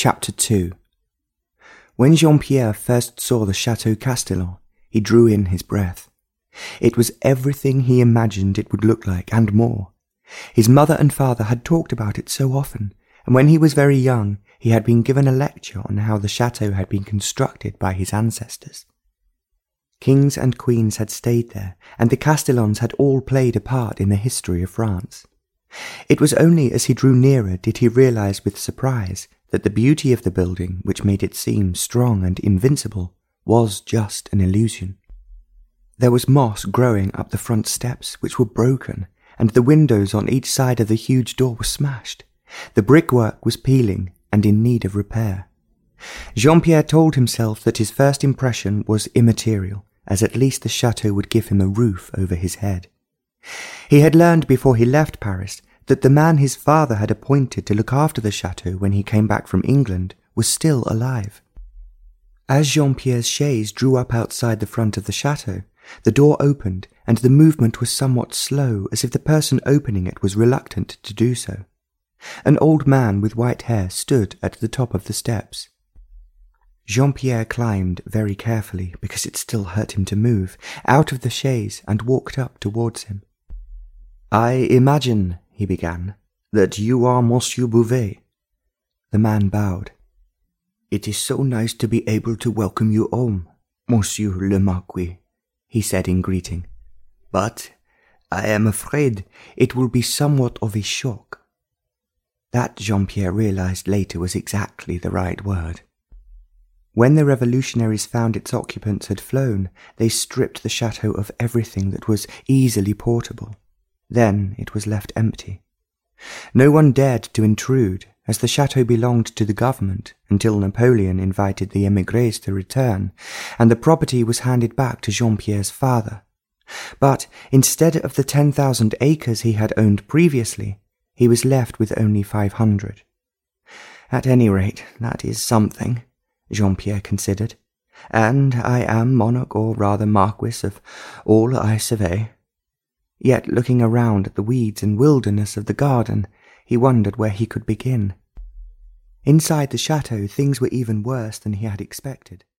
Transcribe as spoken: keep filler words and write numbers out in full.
Chapter two. When Jean-Pierre first saw the Chateau Castellan, he drew in his breath. It was everything he imagined it would look like, and more. His mother and father had talked about it so often, and when he was very young, he had been given a lecture on how the chateau had been constructed by his ancestors. Kings and queens had stayed there, and the Castellans had all played a part in the history of France. It was only as he drew nearer did he realize with surprise that the beauty of the building, which made it seem strong and invincible, was just an illusion. There was moss growing up the front steps, which were broken, and the windows on each side of the huge door were smashed. The brickwork was peeling and in need of repair. Jean-Pierre told himself that his first impression was immaterial, as at least the chateau would give him a roof over his head. He had learned before he left Paris that the man his father had appointed to look after the chateau when he came back from England was still alive. As Jean-Pierre's chaise drew up outside the front of the chateau, the door opened, and the movement was somewhat slow, as if the person opening it was reluctant to do so. An old man with white hair stood at the top of the steps. Jean-Pierre climbed very carefully, because it still hurt him to move, out of the chaise and walked up towards him. "I imagine," he began, "that you are Monsieur Beauvais." The man bowed. "It is so nice to be able to welcome you home, Monsieur le Marquis," he said in greeting. "But I am afraid it will be somewhat of a shock." That Jean-Pierre realized later was exactly the right word. When the revolutionaries found its occupants had flown, they stripped the chateau of everything that was easily portable. Then it was left empty. No one dared to intrude, as the chateau belonged to the government until Napoleon invited the émigrés to return, and the property was handed back to Jean-Pierre's father. But instead of the ten thousand acres he had owned previously, he was left with only five hundred. At any rate, that is something, Jean-Pierre considered, and I am monarch, or rather marquis, of all I survey. Yet looking around at the weeds and wilderness of the garden, he wondered where he could begin. Inside the chateau things were even worse than he had expected.